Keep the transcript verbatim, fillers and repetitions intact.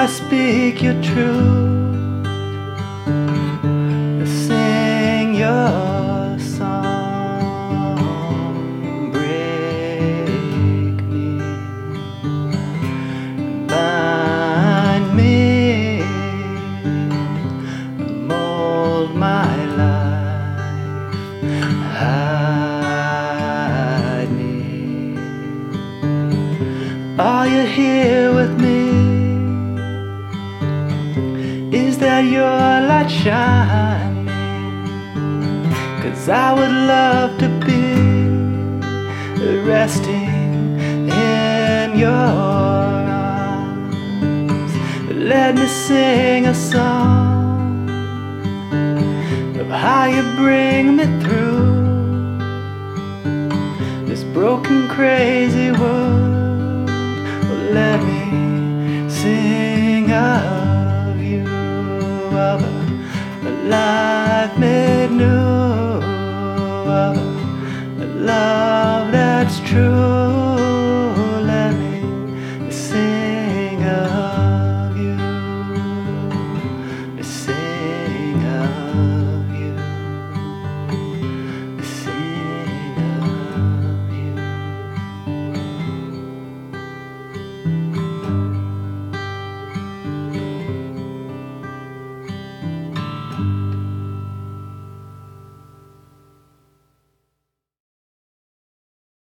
I speak your truth, sing your song, break me, bind me, mold my life, hide me. Are you here with me? Is that your light shining? 'Cause I would love to be resting in your arms. Let me sing a song of how you bring me through this broken, crazy world.